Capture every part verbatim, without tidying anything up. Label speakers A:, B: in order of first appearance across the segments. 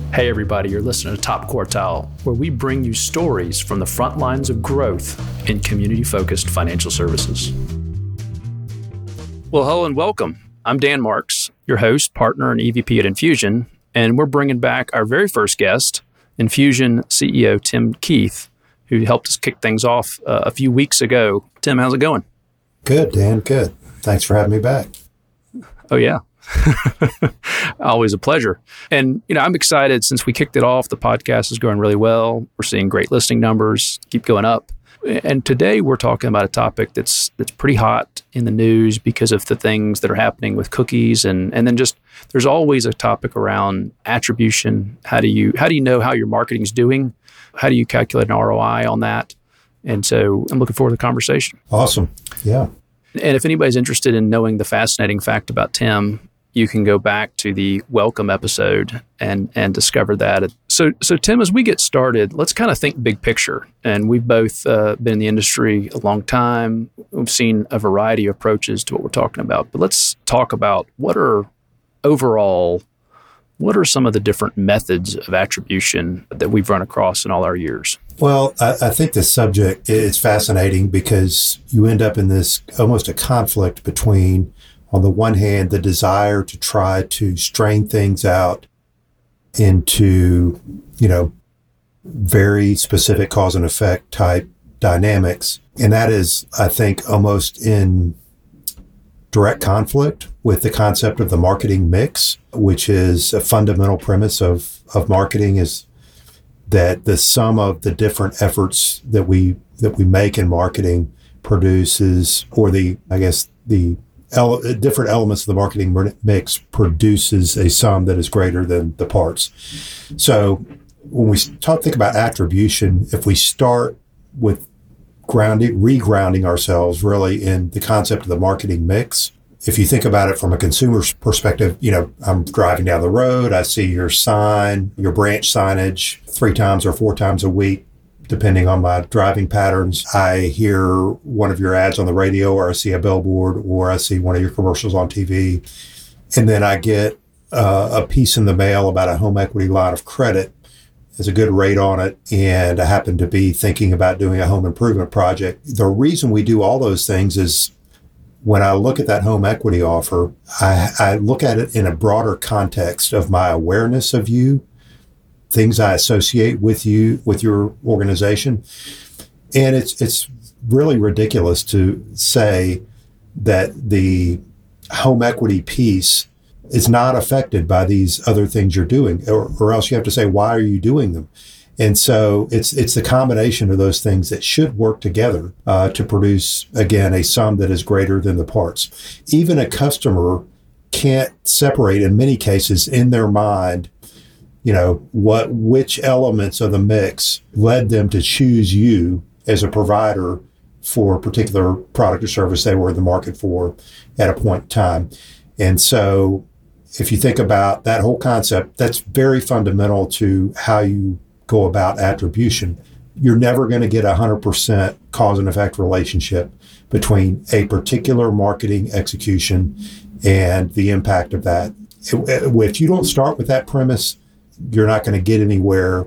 A: Hey everybody, you're listening to Top Quartile, where we bring you stories from the front lines of growth in community-focused financial services. Well, hello and welcome. I'm Dan Marks, your host, partner, and E V P at Infusion, and we're bringing back our very first guest, Infusion C E O Tim Keith, who helped us kick things off uh, a few weeks ago. Tim, how's it going?
B: Good, Dan, good. Thanks for having me back.
A: Oh, yeah. Always a pleasure. And, you know, I'm excited since we kicked it off. The podcast is going really well. We're seeing great listening numbers keep going up. And today we're talking about a topic that's that's pretty hot in the news because of the things that are happening with cookies. And, and then just there's always a topic around attribution. How do you how do you know how your marketing is doing? How do you calculate an R O I on that? And so I'm looking forward to the conversation.
B: Awesome. Yeah.
A: And if anybody's interested in knowing the fascinating fact about Tim, you can go back to the welcome episode and and discover that. So, so Tim, as we get started, let's kind of think big picture. And we've both uh, been in the industry a long time. We've seen a variety of approaches to what we're talking about. But let's talk about what are overall, what are some of the different methods of attribution that we've run across in all our years?
B: Well, I, I think the subject is fascinating because you end up in this almost a conflict between, on the one hand, the desire to try to strain things out into, you know, very specific cause and effect type dynamics. And that is, I think, almost in direct conflict with the concept of the marketing mix, which is a fundamental premise of, of marketing, is that the sum of the different efforts that we that we make in marketing produces, or the, I guess, the ele- different elements of the marketing mix produces a sum that is greater than the parts. So when we talk, think about attribution, if we start with grounding, regrounding ourselves really in the concept of the marketing mix, if you think about it from a consumer's perspective, you know, I'm driving down the road, I see your sign, your branch signage three times or four times a week, depending on my driving patterns. I hear one of your ads on the radio, or I see a billboard, or I see one of your commercials on T V. And then I get uh, a piece in the mail about a home equity line of credit. There's a good rate on it, and I happen to be thinking about doing a home improvement project. The reason we do all those things is when I look at that home equity offer, I, I look at it in a broader context of my awareness of you, things I associate with you, with your organization. And it's it's really ridiculous to say that the home equity piece is not affected by these other things you're doing, or, or else you have to say, why are you doing them? And so it's it's the combination of those things that should work together uh, to produce, again, a sum that is greater than the parts. Even a customer can't separate, in many cases, in their mind, you know, what which elements of the mix led them to choose you as a provider for a particular product or service they were in the market for at a point in time. And so if you think about that whole concept, that's very fundamental to how you go about attribution. You're never going to get a one hundred percent cause and effect relationship between a particular marketing execution and the impact of that. If you don't start with that premise, you're not going to get anywhere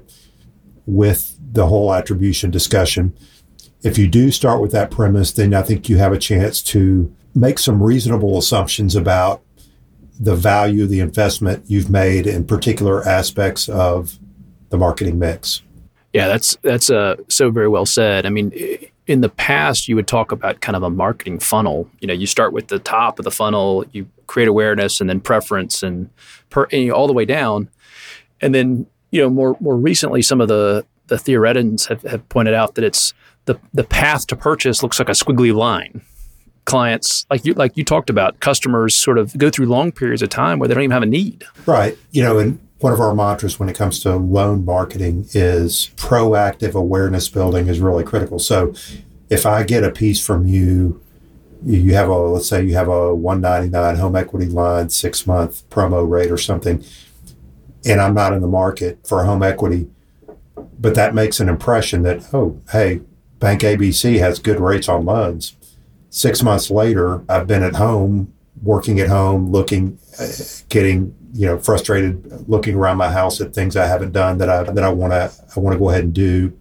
B: with the whole attribution discussion. If you do start with that premise, then I think you have a chance to make some reasonable assumptions about the value of the investment you've made in particular aspects of the marketing mix.
A: Yeah, that's that's uh, so very well said. I mean, in the past, you would talk about kind of a marketing funnel. You know, you start with the top of the funnel, you create awareness and then preference and, per, and you know, all the way down. And then, you know, more more recently, some of the, the theoreticians have, have pointed out that it's the the path to purchase looks like a squiggly line. Clients, like you like you talked about, customers sort of go through long periods of time where they don't even have a need.
B: Right. You know, and one of our mantras when it comes to loan marketing is proactive awareness building is really critical. So if I get a piece from you, you have a, let's say you have a one ninety-nine home equity line, six month promo rate or something, and I'm not in the market for home equity, but that makes an impression that, oh, hey, Bank A B C has good rates on loans. Six months later, I've been at home working at home, looking, uh, getting, you know, frustrated, looking around my house at things I haven't done that I that I want to I want to go ahead and do.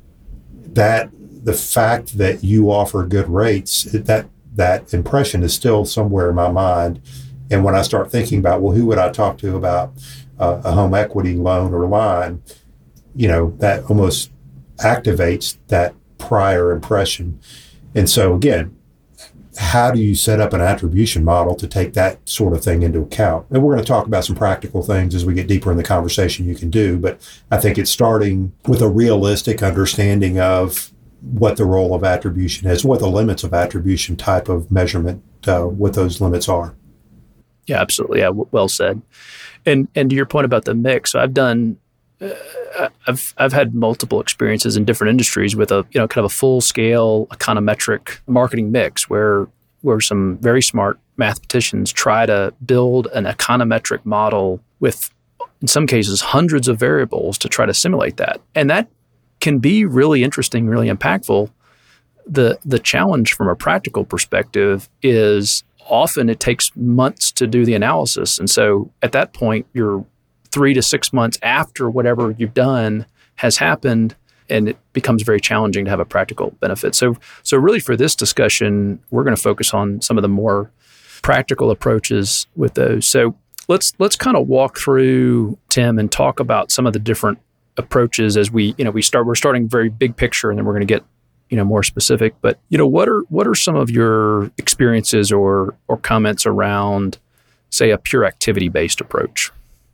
B: That the fact that you offer good rates, that that impression is still somewhere in my mind. And when I start thinking about, well, who would I talk to about uh, a home equity loan or line, you know, that almost activates that prior impression. And so again, how do you set up an attribution model to take that sort of thing into account? And we're going to talk about some practical things as we get deeper in the conversation you can do, but I think it's starting with a realistic understanding of what the role of attribution is, what the limits of attribution type of measurement, uh, what those limits are.
A: Yeah, absolutely. Yeah, w- well said. And and to your point about the mix, so I've done, uh, I've I've had multiple experiences in different industries with a you know kind of a full scale econometric marketing mix where where some very smart mathematicians try to build an econometric model with, in some cases, hundreds of variables to try to simulate that, and that can be really interesting, really impactful. The the challenge from a practical perspective is often it takes months to do the analysis. And so at that point, you're three to six months after whatever you've done has happened, and it becomes very challenging to have a practical benefit. So so really for this discussion, we're going to focus on some of the more practical approaches with those. So let's let's kind of walk through, Tim, and talk about some of the different approaches as we, you know, we start, we're starting very big picture, and then we're going to get, you know, more specific. But, you know, what are what are some of your experiences or or comments around, say, a pure activity-based approach?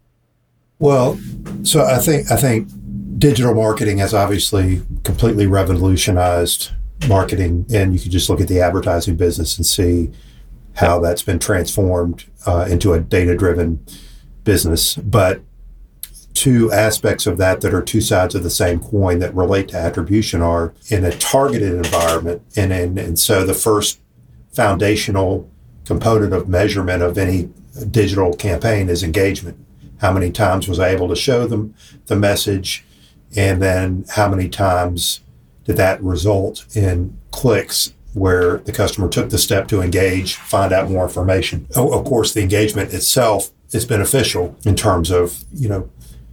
B: Well, so I think I think digital marketing has obviously completely revolutionized marketing, and you can just look at the advertising business and see how that's been transformed uh, into a data-driven business. But two aspects of that that are two sides of the same coin that relate to attribution are in a targeted environment. And, and, and so the first foundational component of measurement of any digital campaign is engagement. How many times was I able to show them the message? And then how many times did that result in clicks where the customer took the step to engage, find out more information? Oh, of course, the engagement itself is beneficial in terms of, you know,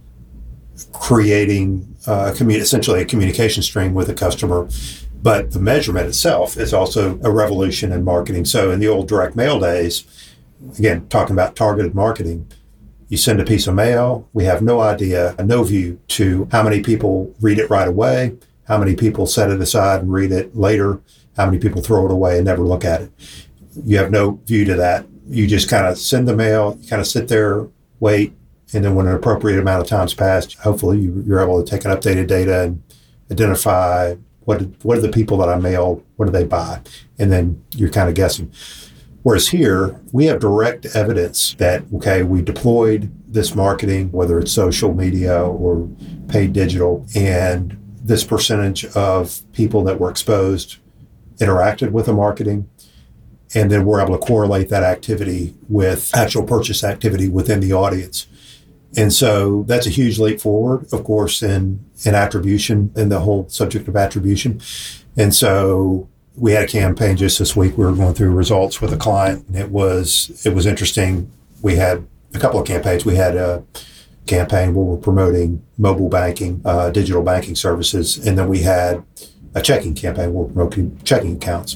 B: creating uh, commu- essentially a communication stream with a customer. But the measurement itself is also a revolution in marketing. So in the old direct mail days, again, talking about targeted marketing, you send a piece of mail, we have no idea, no view to how many people read it right away, how many people set it aside and read it later, how many people throw it away and never look at it. You have no view to that. You just kind of send the mail, you kind of sit there, wait, and then when an appropriate amount of time's passed, hopefully you, you're able to take an updated data and identify what did, what are the people that I mailed, what do they buy? And then you're kind of guessing. Whereas here, we have direct evidence that, okay, we deployed this marketing, whether it's social media or paid digital, and this percentage of people that were exposed interacted with the marketing. And then we're able to correlate that activity with actual purchase activity within the audience. And so that's a huge leap forward, of course, in, in attribution, in the whole subject of attribution. And so we had a campaign just this week. We were going through results with a client, and it was it was interesting. We had a couple of campaigns. We had a campaign where we're promoting mobile banking, uh, digital banking services, and then we had a checking campaign where we're promoting checking accounts.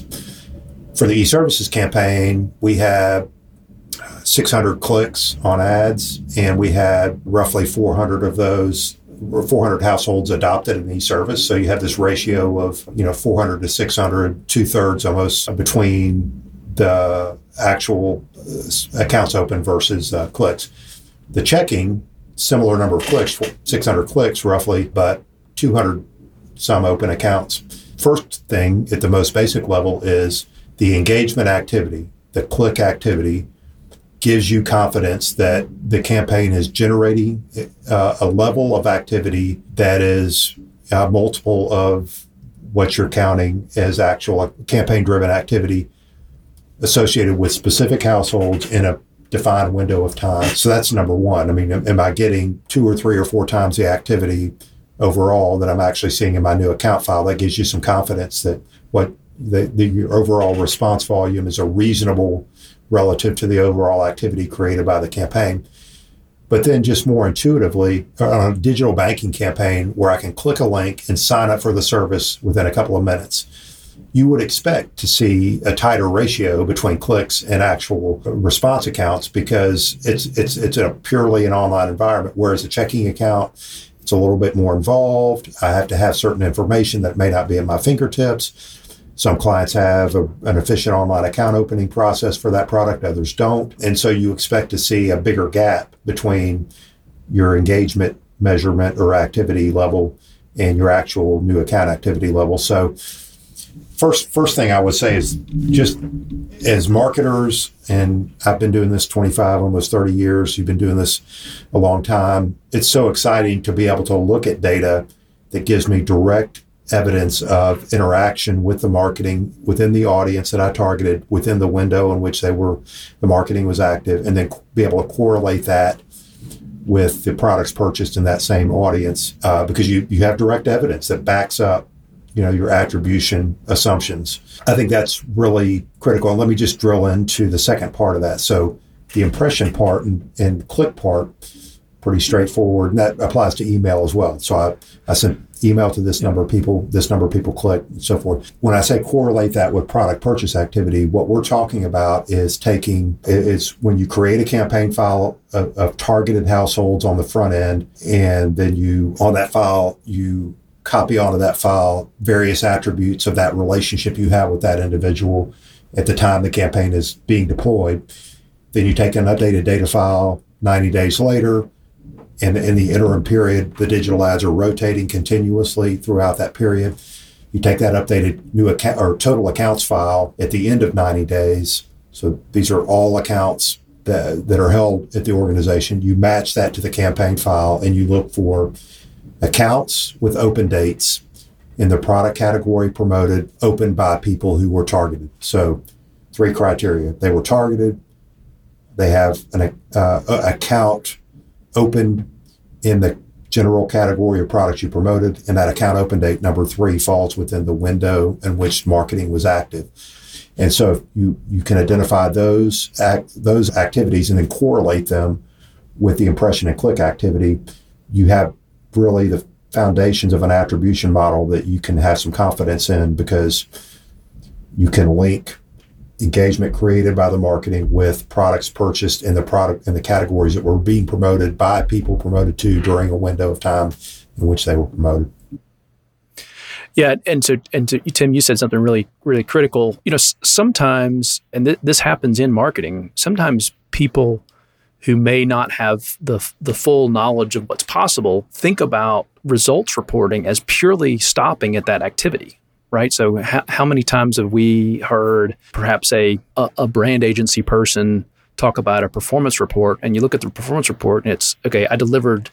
B: For the e-services campaign, we had six hundred clicks on ads, and we had roughly four hundred of those, or four hundred households adopted an e-service. So you have this ratio of, you know, four hundred to six hundred, two thirds almost between the actual accounts open versus uh, clicks. The checking, similar number of clicks, six hundred clicks roughly, but two hundred some open accounts. First thing at the most basic level is the engagement activity, the click activity, gives you confidence that the campaign is generating uh, a level of activity that is a multiple of what you're counting as actual campaign-driven activity associated with specific households in a defined window of time. So that's number one. I mean, am I getting two or three or four times the activity overall that I'm actually seeing in my new account file? That gives you some confidence that what the, the your overall response volume is a reasonable relative to the overall activity created by the campaign. But then just more intuitively, on a digital banking campaign where I can click a link and sign up for the service within a couple of minutes, you would expect to see a tighter ratio between clicks and actual response accounts because it's it's it's a purely an online environment, whereas a checking account, it's a little bit more involved. I have to have certain information that may not be at my fingertips. Some clients have a, an efficient online account opening process for that product, others don't. And so you expect to see a bigger gap between your engagement measurement or activity level and your actual new account activity level. So first, first thing I would say is just as marketers, and I've been doing this twenty-five, almost thirty years, you've been doing this a long time. It's so exciting to be able to look at data that gives me direct evidence of interaction with the marketing within the audience that I targeted within the window in which they were, the marketing was active, and then be able to correlate that with the products purchased in that same audience, uh, because you, you have direct evidence that backs up, you know, your attribution assumptions. I think that's really critical. And let me just drill into the second part of that. So the impression part and, and click part, pretty straightforward, and that applies to email as well. So I, I sent email to this number of people, this number of people click, and so forth. When I say correlate that with product purchase activity, what we're talking about is taking, is when you create a campaign file of, of targeted households on the front end, and then you, on that file, you copy onto that file various attributes of that relationship you have with that individual at the time the campaign is being deployed. Then you take an updated data file ninety days later, and in the interim period, the digital ads are rotating continuously throughout that period. You take that updated new account or total accounts file at the end of ninety days. So these are all accounts that, that are held at the organization. You match that to the campaign file and you look for accounts with open dates in the product category promoted, opened by people who were targeted. So three criteria. They were targeted. They have an uh, account open in the general category of products you promoted, and that account open date number three falls within the window in which marketing was active. And so if you, you can identify those act, those activities and then correlate them with the impression and click activity, you have really the foundations of an attribution model that you can have some confidence in, because you can link engagement created by the marketing with products purchased in the product in the categories that were being promoted by people promoted to during a window of time in which they were promoted.
A: Yeah, and so and to, Tim, you said something really really critical. You know, s- sometimes, and th- this happens in marketing. Sometimes people who may not have the the full knowledge of what's possible think about results reporting as purely stopping at that activity. Right. So how, how many times have we heard perhaps a, a a brand agency person talk about a performance report, and you look at the performance report and it's, okay, I delivered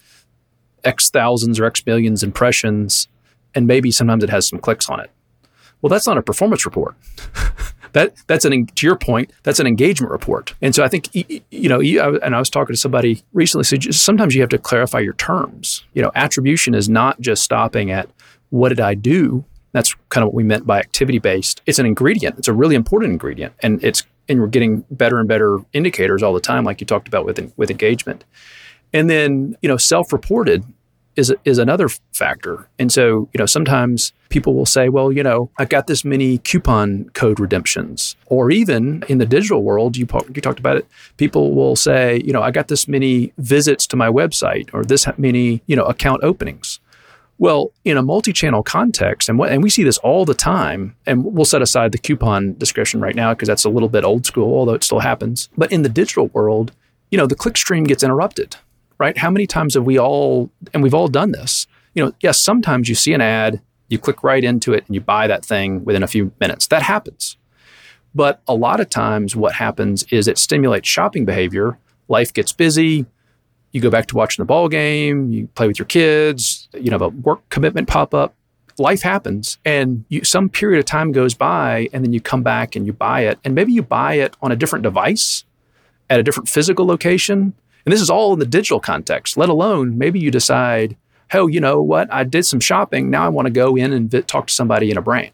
A: X thousands or X millions impressions, and maybe sometimes it has some clicks on it. Well, that's not a performance report. that that's an, to your point, that's an engagement report. And so I think, you know, and I was talking to somebody recently, so just, sometimes you have to clarify your terms. You know, attribution is not just stopping at what did I do. That's kind of what we meant by activity-based. It's an ingredient. It's a really important ingredient. And it's and we're getting better and better indicators all the time, like you talked about with with engagement. And then, you know, self-reported is is another factor. And so, you know, sometimes people will say, well, you know, I got this many coupon code redemptions. Or even in the digital world, you, you talked about it, people will say, you know, I got this many visits to my website, or this many, you know, account openings. Well, in a multi-channel context, and what, and we see this all the time, and we'll set aside the coupon discussion right now because that's a little bit old school, although it still happens. But in the digital world, you know, the click stream gets interrupted, right? How many times have we all, and we've all done this, you know, yes, sometimes you see an ad, you click right into it and you buy that thing within a few minutes. That happens. But a lot of times what happens is it stimulates shopping behavior. Life gets busy. You go back to watching the ball game, you play with your kids, you know, a work commitment pop up, life happens, and you, some period of time goes by, and then you come back and you buy it, and maybe you buy it on a different device at a different physical location. And this is all in the digital context, let alone maybe you decide, oh, you know what, I did some shopping, now I want to go in and vi- talk to somebody in a branch.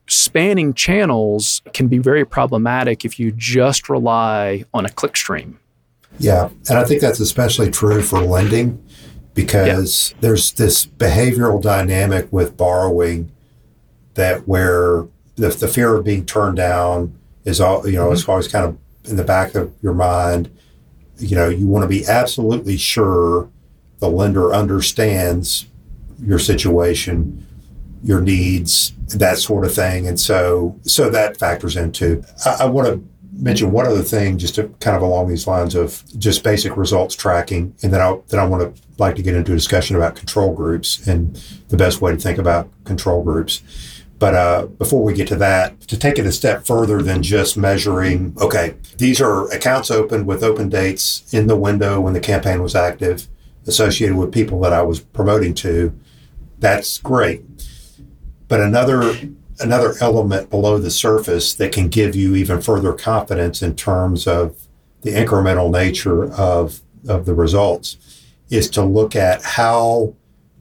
A: spanning channels can be very problematic if you just rely on a click stream.
B: Yeah, and I think that's especially true for lending because yeah. there's this behavioral dynamic with borrowing that where the, the fear of being turned down is all, you know, mm-hmm. it's always kind of in the back of your mind. You know, you want to be absolutely sure the lender understands your situation, your needs, that sort of thing. And so so that factors into. I, I want to mention one other thing just to kind of along these lines of just basic results tracking. And then I then I want to like to get into a discussion about control groups and the best way to think about control groups. But uh, before we get to that, to take it a step further than just measuring, okay, these are accounts opened with open dates in the window when the campaign was active, associated with people that I was promoting to. That's great. But another another element below the surface that can give you even further confidence in terms of the incremental nature of, of the results is to look at how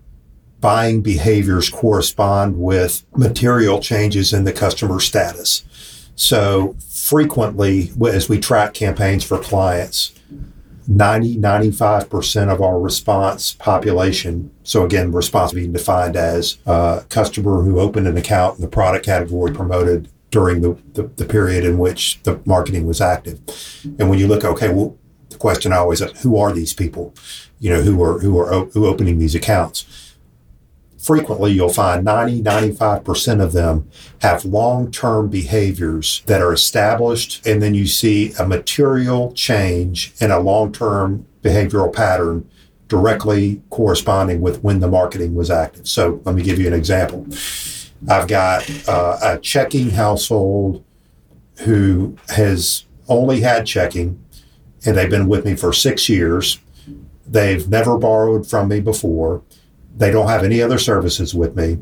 B: buying behaviors correspond with material changes in the customer status. So frequently, as we track campaigns for clients, ninety, ninety-five percent of our response population, so again, response being defined as a customer who opened an account in the product category promoted during the, the, the period in which the marketing was active. And when you look, okay, well, the question I always ask, who are these people, you know, who are, who are who are opening these accounts? Frequently, you'll find ninety, ninety-five percent of them have long-term behaviors that are established, and then you see a material change in a long-term behavioral pattern directly corresponding with when the marketing was active. So let me give you an example. I've got uh, a checking household who has only had checking, and they've been with me for six years. They've never borrowed from me before. They don't have any other services with me.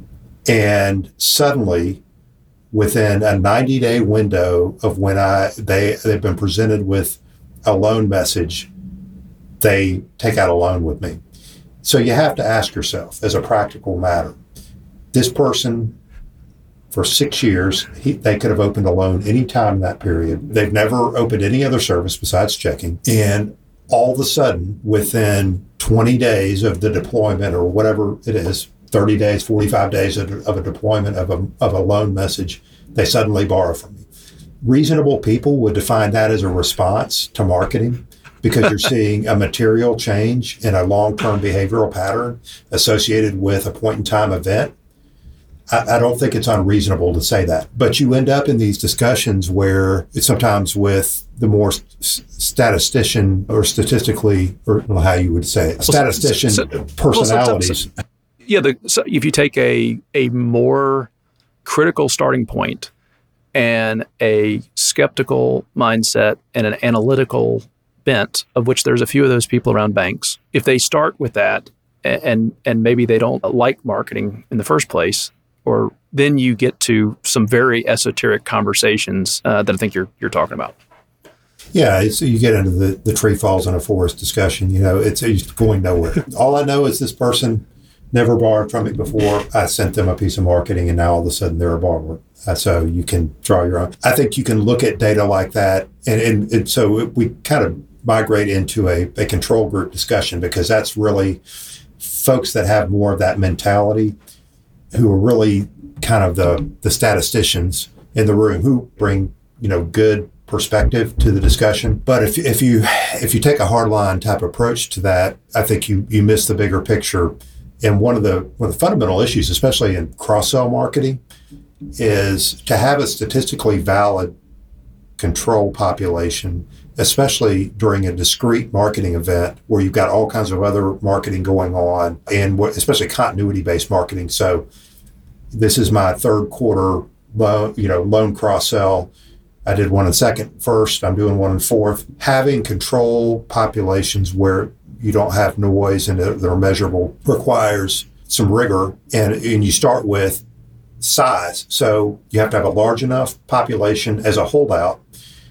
B: And suddenly, within a ninety-day window of when I they, they've been presented with a loan message, they take out a loan with me. So you have to ask yourself, as a practical matter, this person, for six years, he, they could have opened a loan any time in that period. They've never opened any other service besides checking. And all of a sudden, within twenty days of the deployment or whatever it is, thirty days, forty-five days of, of a deployment of a, of a loan message, they suddenly borrow from me. Reasonable people would define that as a response to marketing because you're seeing a material change in a long-term behavioral pattern associated with a point-in-time event. I, I don't think it's unreasonable to say that. But you end up in these discussions where it's sometimes with the more s- statistician or statistically, or well, how you would say it, statistician so, so, personalities.
A: Well, so, so, yeah, the, so if you take a a more critical starting point and a skeptical mindset and an analytical bent, of which there's a few of those people around banks, if they start with that and and maybe they don't like marketing in the first place, or then you get to some very esoteric conversations uh, that I think you're you're talking about.
B: Yeah, it's, you get into the, the tree falls in a forest discussion. You know, it's, it's going nowhere. All I know is this person never borrowed from me before. I sent them a piece of marketing, and now all of a sudden they're a borrower. Uh, so you can draw your own. I think you can look at data like that, and, and, and so we kind of migrate into a, a control group discussion because that's really folks that have more of that mentality who are really kind of the, the statisticians in the room who bring, you know, good perspective to the discussion. But if if you if you take a hardline type approach to that, I think you you miss the bigger picture. And one of the one of the fundamental issues, especially in cross-sell marketing, is to have a statistically valid control population, especially during a discrete marketing event where you've got all kinds of other marketing going on, and especially continuity-based marketing. So this is my third quarter loan, you know, loan cross-sell. I did one in second, first. I'm doing one in fourth. Having control populations where you don't have noise and they're measurable requires some rigor. And, and you start with size. So you have to have a large enough population as a holdout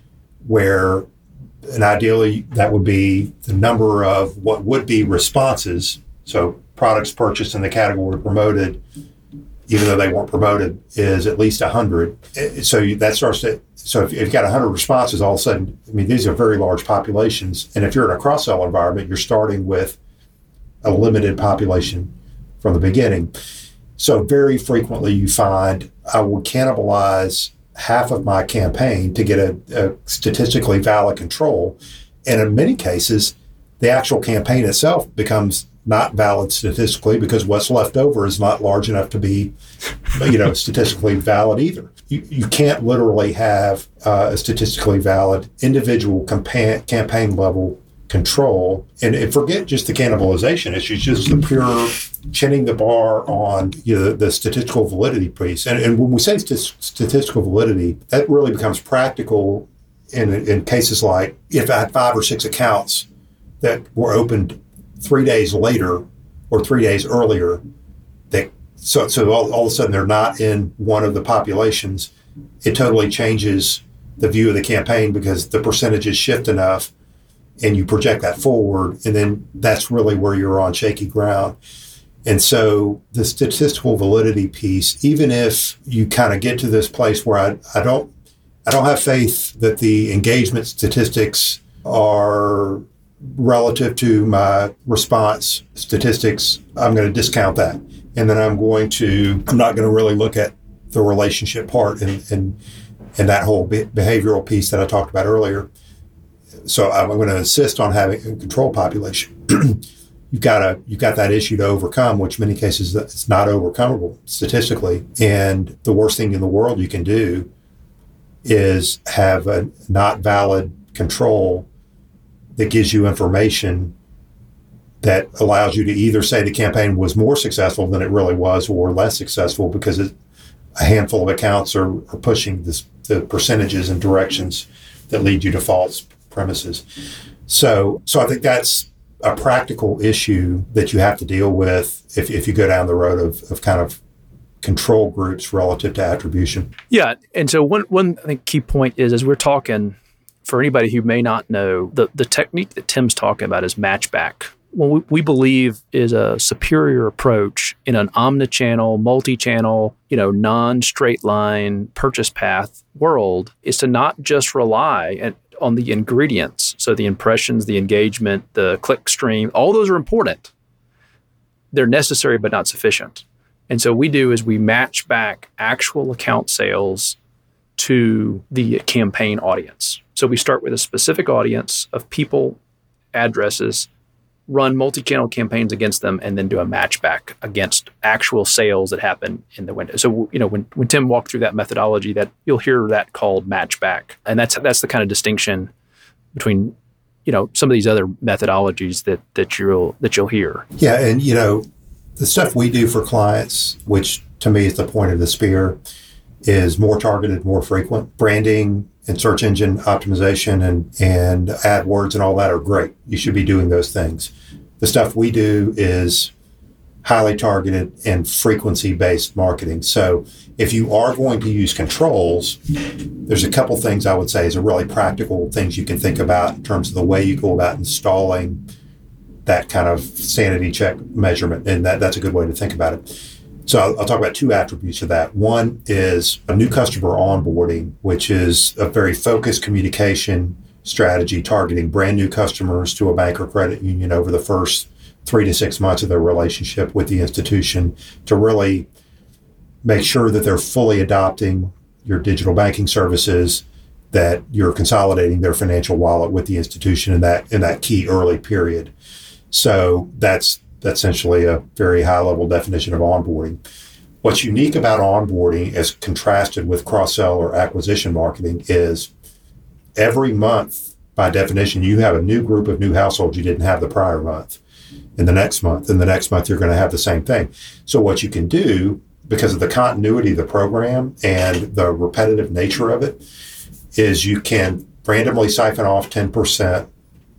B: where, and ideally that would be the number of what would be responses. So products purchased in the category promoted even though they weren't promoted, is at least one hundred. So you, that starts to, so if you've got one hundred responses, all of a sudden, I mean, these are very large populations. And if you're in a cross-sell environment, you're starting with a limited population from the beginning. So very frequently you find I will cannibalize half of my campaign to get a, a statistically valid control. And in many cases, the actual campaign itself becomes not valid statistically because what's left over is not large enough to be, you know, statistically valid either. You, you can't literally have uh, a statistically valid individual campaign, campaign level control. And, and forget just the cannibalization issue, just the pure chinning the bar on, you know, the, the statistical validity piece. And, and when we say st- statistical validity, that really becomes practical in, in cases like if I had five or six accounts that were opened three days later or three days earlier, that so so all, all of a sudden they're not in one of the populations, it totally changes the view of the campaign because the percentages shift enough and you project that forward, and then that's really where you're on shaky ground. And so the statistical validity piece, even if you kind of get to this place where I, I don't I don't have faith that the engagement statistics are relative to my response statistics, I'm going to discount that. And then I'm going to, I'm not going to really look at the relationship part and, and, and that whole be- behavioral piece that I talked about earlier. So I'm going to insist on having a control population. You've got to, you've got that issue to overcome, which in many cases it's not overcomable statistically. And the worst thing in the world you can do is have a not valid control that gives you information that allows you to either say the campaign was more successful than it really was or less successful because it, a handful of accounts are, are pushing this, the percentages and directions that lead you to false premises. So, so I think that's a practical issue that you have to deal with if, if you go down the road of, of kind of control groups relative to attribution.
A: Yeah. And so one, one I think key point is, as we're talking, for anybody who may not know, the, the technique that Tim's talking about is matchback. What we, we believe is a superior approach in an omnichannel, multi-channel, you know, non-straight line purchase path world is to not just rely at, on the ingredients. So the impressions, the engagement, the click stream, all those are important. They're necessary but not sufficient. And so what we do is we match back actual account sales to the campaign audience. So we start with a specific audience of people, addresses, run multi-channel campaigns against them, and then do a matchback against actual sales that happen in the window. So, you know, when, when Tim walked through that methodology, that you'll hear that called matchback. And that's that's the kind of distinction between, you know, some of these other methodologies that that you'll that you'll hear.
B: Yeah, and you know, the stuff we do for clients, which to me is the point of the spear, is more targeted, more frequent. Branding and search engine optimization and, and AdWords and all that are great. You should be doing those things. The stuff we do is highly targeted and frequency-based marketing. So if you are going to use controls, there's a couple things I would say is a really practical things you can think about in terms of the way you go about installing that kind of sanity check measurement. And that, that's a good way to think about it. So I'll, I'll talk about two attributes of that. One is a new customer onboarding, which is a very focused communication strategy targeting brand new customers to a bank or credit union over the first three to six months of their relationship with the institution to really make sure that they're fully adopting your digital banking services, that you're consolidating their financial wallet with the institution in that in that key early period. So that's That's essentially a very high-level definition of onboarding. What's unique about onboarding as contrasted with cross-sell or acquisition marketing is every month, by definition, you have a new group of new households you didn't have the prior month. In the next month, and the next month, you're going to have the same thing. So what you can do, because of the continuity of the program and the repetitive nature of it, is you can randomly siphon off ten percent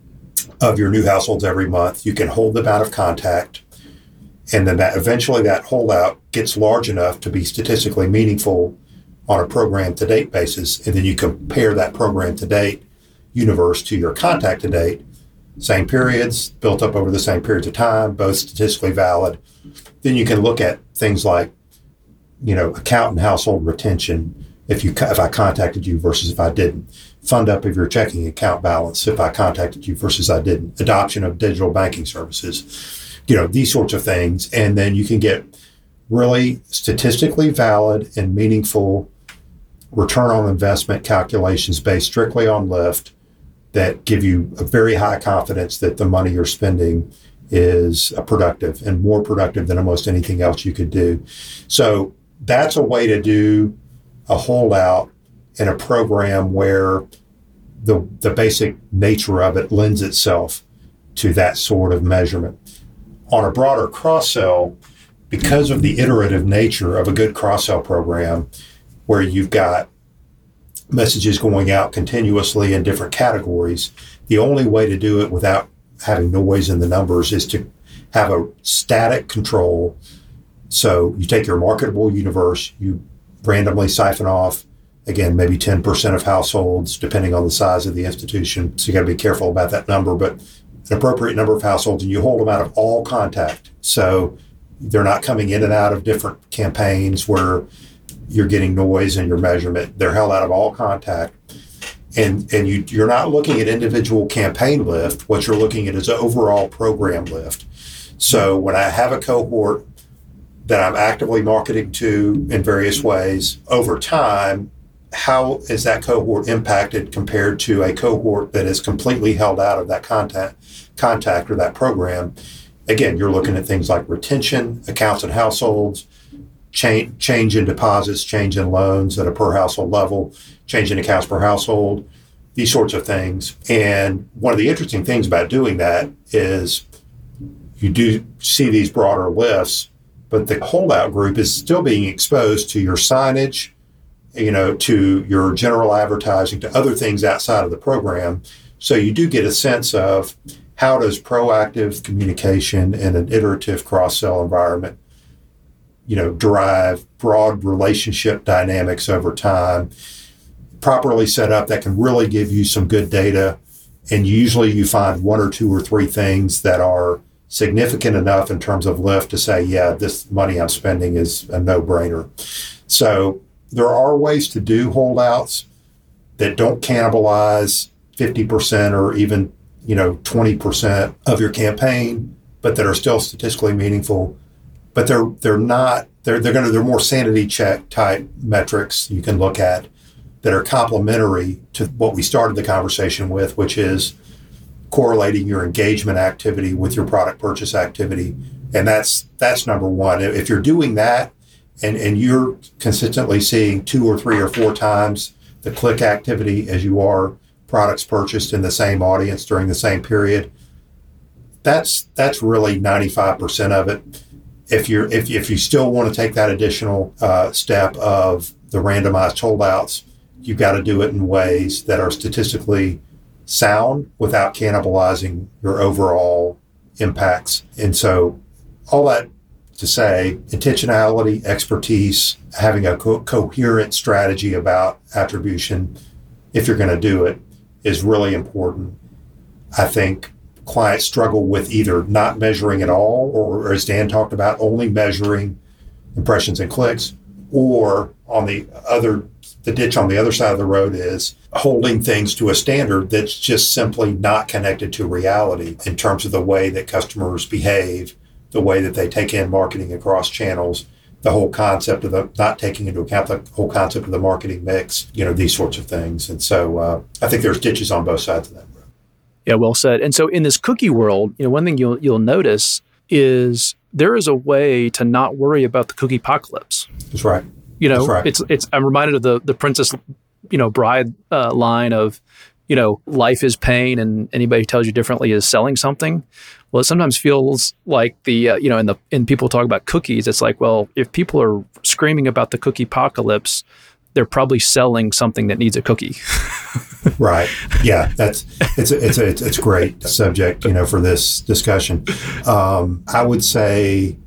B: of your new households every month. You can hold them out of contact, and then that eventually that holdout gets large enough to be statistically meaningful on a program to date basis, and then you compare that program to date universe to your contact to date, same periods built up over the same periods of time, both statistically valid. Then you can look at things like you know, account and household retention if you if I contacted you versus if I didn't. Fund up of your checking account balance if I contacted you versus I didn't. Adoption of digital banking services, you know, these sorts of things. And then you can get really statistically valid and meaningful return on investment calculations based strictly on lift that give you a very high confidence that the money you're spending is productive and more productive than almost anything else you could do. So that's a way to do a holdout in a program where the the basic nature of it lends itself to that sort of measurement. On a broader cross-sell, because of the iterative nature of a good cross-sell program, where you've got messages going out continuously in different categories, the only way to do it without having noise in the numbers is to have a static control. So you take your marketable universe, you randomly siphon off, again, maybe ten percent of households, depending on the size of the institution. So you got to be careful about that number, but an appropriate number of households, and you hold them out of all contact. So they're not coming in and out of different campaigns where you're getting noise in your measurement. They're held out of all contact. And and you, you're not looking at individual campaign lift. What you're looking at is overall program lift. So when I have a cohort that I'm actively marketing to in various ways, over time, how is that cohort impacted compared to a cohort that is completely held out of that contact, contact or that program? Again, you're looking at things like retention, accounts and households, change, change in deposits, change in loans at a per household level, change in accounts per household, these sorts of things. And one of the interesting things about doing that is you do see these broader lifts, but the holdout group is still being exposed to your signage, you know, to your general advertising, to other things outside of the program. So you do get a sense of how does proactive communication in an iterative cross-sell environment, you know, derive broad relationship dynamics over time, properly set up that can really give you some good data. And usually you find one or two or three things that are significant enough in terms of lift to say, yeah, this money I'm spending is a no-brainer. So there are ways to do holdouts that don't cannibalize fifty percent or even, you know, twenty percent of your campaign, but that are still statistically meaningful. But they're they're not they're they're gonna they're more sanity check type metrics you can look at that are complementary to what we started the conversation with, which is correlating your engagement activity with your product purchase activity. And that's that's number one. If you're doing that and, and you're consistently seeing two or three or four times the click activity as you are products purchased in the same audience during the same period, that's that's really ninety-five percent of it. If you're if if you still want to take that additional uh, step of the randomized holdouts, you've got to do it in ways that are statistically sound without cannibalizing your overall impacts. And so all that to say, intentionality, expertise, having a co- coherent strategy about attribution, if you're going to do it, is really important. I think clients struggle with either not measuring at all, or as Dan talked about, only measuring impressions and clicks, or on the other, the ditch on the other side of the road is holding things to a standard that's just simply not connected to reality in terms of the way that customers behave, the way that they take in marketing across channels, the whole concept of the not taking into account the whole concept of the marketing mix, you know, these sorts of things. And so uh, I think there's ditches on both sides of that road.
A: Yeah, well said. And so in this cookie world, you know, one thing you'll you'll notice is there is a way to not worry about the cookie apocalypse.
B: That's right.
A: You know,
B: That's right.
A: it's it's. I'm reminded of the the Princess, you know, Bride uh, line of, you know, life is pain, and anybody who tells you differently is selling something. Well, it sometimes feels like the uh, you know, in the in people talk about cookies, it's like, well, if people are screaming about the cookie apocalypse, they're probably selling something that needs a cookie.
B: Right. Yeah. That's it's a, it's a it's a great subject, you know, for this discussion. Um, I would say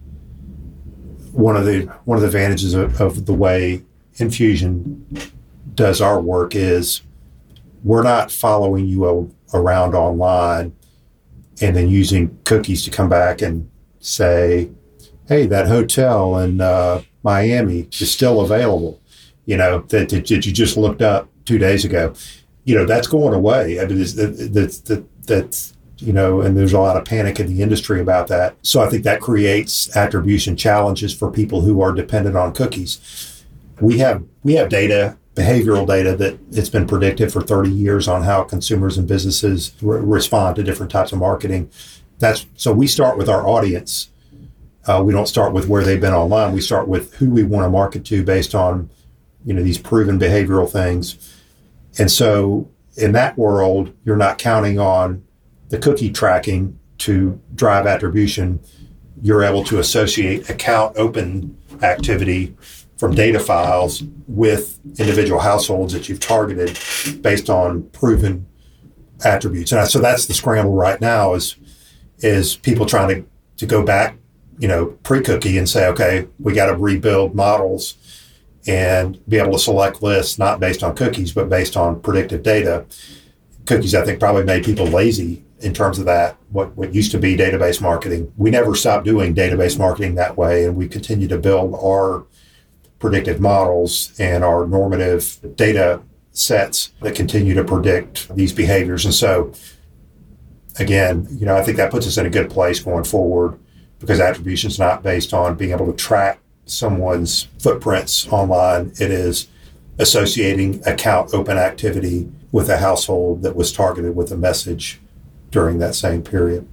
B: one of the one of the advantages of, of the way Infusion does our work is we're not following you a, around online and then using cookies to come back and say, hey, that hotel in uh, Miami is still available, you know, that, that, that you just looked up two days ago. You know, that's going away. I mean, that's, that, that's, you know, and there's a lot of panic in the industry about that. So I think that creates attribution challenges for people who are dependent on cookies. We have we have data, behavioral data, that it's been predicted for thirty years on how consumers and businesses re- respond to different types of marketing. That's so we start with our audience. Uh, we don't start with where they've been online. We start with who we want to market to based on, you know, these proven behavioral things. And so in that world, you're not counting on the cookie tracking to drive attribution. You're able to associate account open activity from data files with individual households that you've targeted based on proven attributes. And so that's the scramble right now is, is people trying to, to go back, you know, pre-cookie and say, okay, we got to rebuild models and be able to select lists, not based on cookies, but based on predictive data. Cookies, I think, probably made people lazy in terms of that, what, what used to be database marketing. We never stopped doing database marketing that way, and we continue to build our predictive models and our normative data sets that continue to predict these behaviors. And so, again, you know, I think that puts us in a good place going forward because attribution is not based on being able to track someone's footprints online. It is associating account open activity with a household that was targeted with a message during that same period.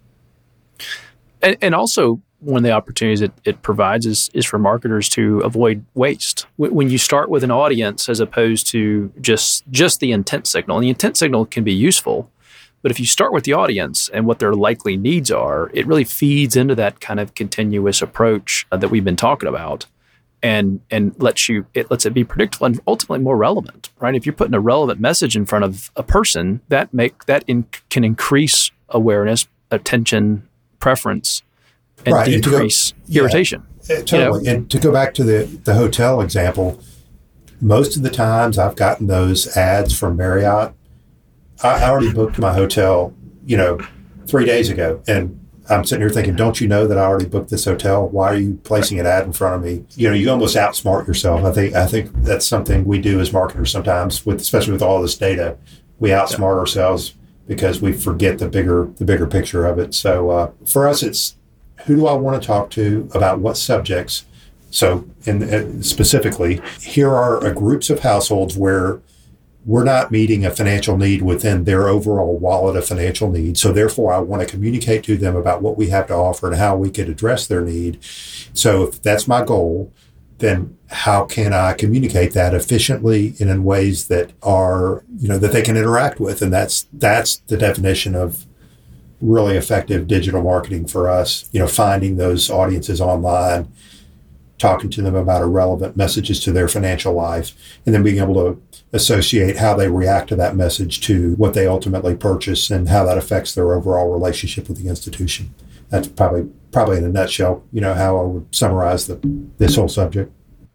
A: And, and also, one of the opportunities it, it provides is, is for marketers to avoid waste. When you start with an audience as opposed to just, just the intent signal, and the intent signal can be useful, but if you start with the audience and what their likely needs are, it really feeds into that kind of continuous approach uh, that we've been talking about. And and lets you it lets it be predictable and ultimately more relevant, right? If you're putting a relevant message in front of a person, that make that in, can increase awareness, attention, preference, and
B: right.
A: decrease
B: and go,
A: irritation.
B: Yeah, totally. You know? And to go back to the, the hotel example, most of the times I've gotten those ads from Marriott. I, I already booked my hotel, you know, three days ago, and I'm sitting here thinking, don't you know that I already booked this hotel? Why are you placing an ad in front of me? You know, you almost outsmart yourself. I think I think that's something we do as marketers sometimes, with especially with all this data. We outsmart yeah. ourselves because we forget the bigger the bigger picture of it. So uh, for us, it's who do I want to talk to about what subjects? So in, uh, specifically, here are uh, groups of households where we're not meeting a financial need within their overall wallet of financial needs. So therefore, I want to communicate to them about what we have to offer and how we could address their need. So if that's my goal, then how can I communicate that efficiently and in ways that are, you know, that they can interact with? And that's that's the definition of really effective digital marketing for us, you know, finding those audiences online, talking to them about irrelevant messages to their financial life, and then being able to associate how they react to that message to what they ultimately purchase and how that affects their overall relationship with the institution. That's probably probably in a nutshell, you know, how I would summarize the, this whole subject.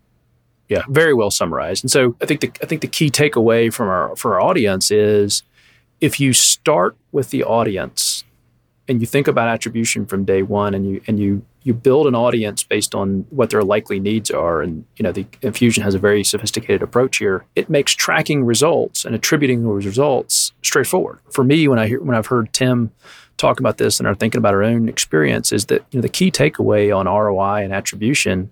A: Yeah, very well summarized. And so I think the I think the key takeaway from our for our audience is if you start with the audience and you think about attribution from day one, and you and you you build an audience based on what their likely needs are, and you know the Enfusion has a very sophisticated approach here. It makes tracking results and attributing those results straightforward. For me, when I hear when I've heard Tim talk about this and are thinking about our own experience, is that you know the key takeaway on R O I and attribution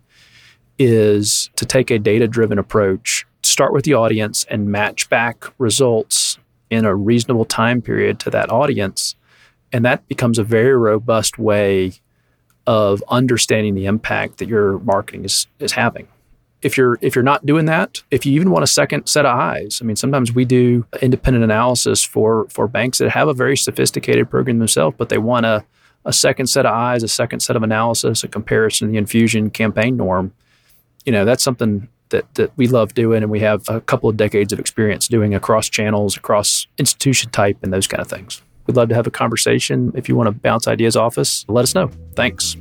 A: is to take a data-driven approach, start with the audience, and match back results in a reasonable time period to that audience. And that becomes a very robust way of understanding the impact that your marketing is, is having. If you're if you're not doing that, if you even want a second set of eyes, I mean, sometimes we do independent analysis for, for banks that have a very sophisticated program themselves, but they want a, a second set of eyes, a second set of analysis, a comparison to the Enfusion campaign norm. You know, that's something that, that we love doing, and we have a couple of decades of experience doing across channels, across institution type, and those kind of things. We'd love to have a conversation. If you want to bounce ideas off us, let us know. Thanks.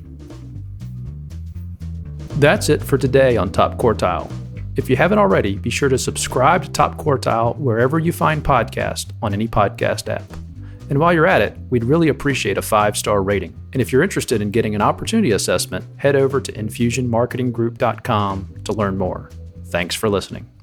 A: That's it for today on Top Quartile. If you haven't already, be sure to subscribe to Top Quartile wherever you find podcasts on any podcast app. And while you're at it, we'd really appreciate a five-star rating. And if you're interested in getting an opportunity assessment, head over to infusion marketing group dot com to learn more. Thanks for listening.